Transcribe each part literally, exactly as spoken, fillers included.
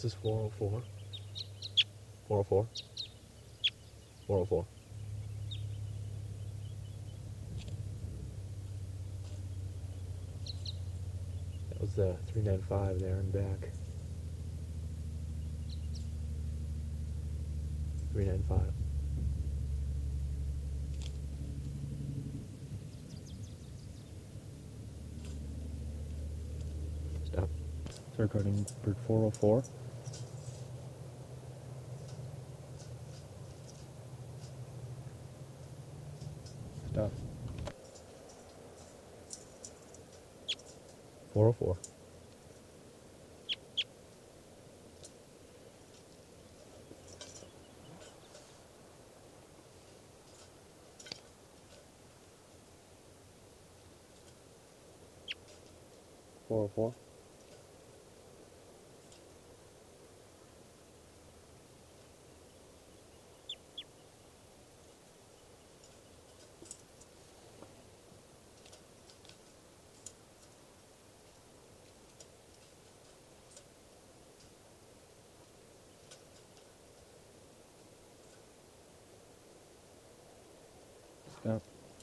This is four oh four. four oh four. four oh four. That was the three ninety-five there and back. three ninety-five. Stop. Start recording bird four oh four. Stop. four oh four. four oh four. Stop.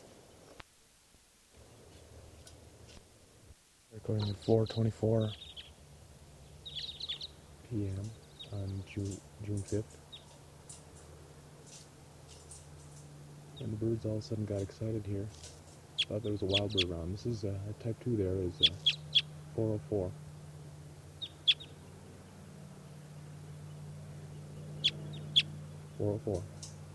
Recording at four twenty-four p m on June June fifth. And the birds all of a sudden got excited here. Thought there was a wild bird around. This is uh, type two there is uh, four oh four. four oh four.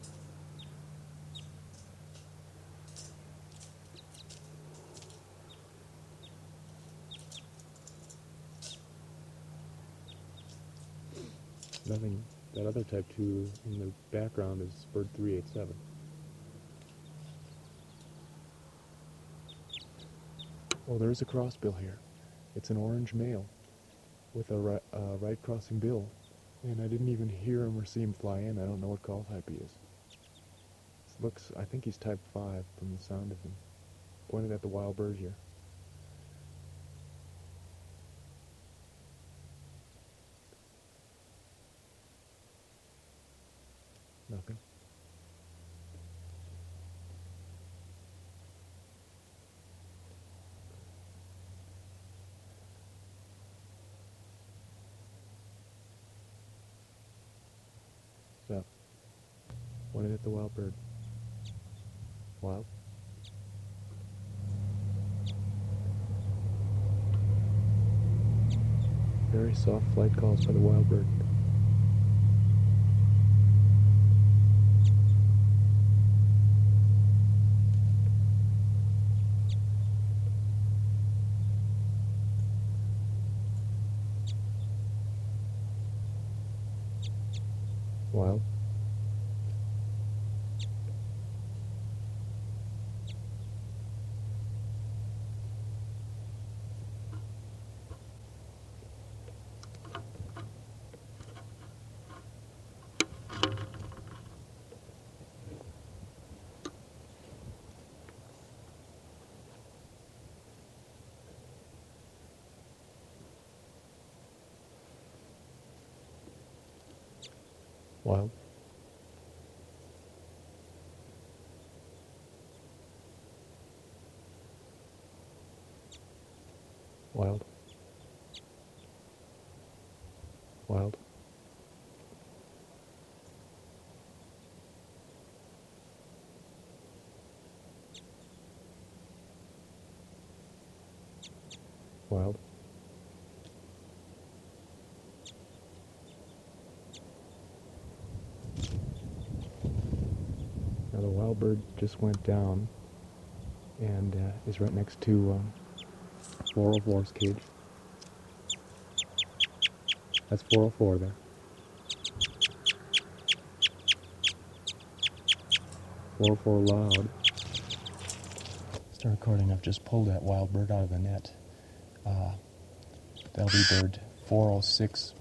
Nothing. That other type two in the background is bird three eighty-seven. Oh, there's a crossbill here. It's an orange male with a right, uh, right crossing bill. And I didn't even hear him or see him fly in. I don't know what call type he is. This looks, I think he's type five from the sound of him. Pointed at the wild bird here. Nothing. Stop. Pointed at the wild bird. Wild. Very soft flight calls by the wild bird. Wild. Wild. Wild. Wild. Wild. Now the wild bird just went down and uh, is right next to um, four oh four's cage. That's four oh four there. four oh four loud. Start recording. I've just pulled that wild bird out of the net. Uh, that'll be bird four oh six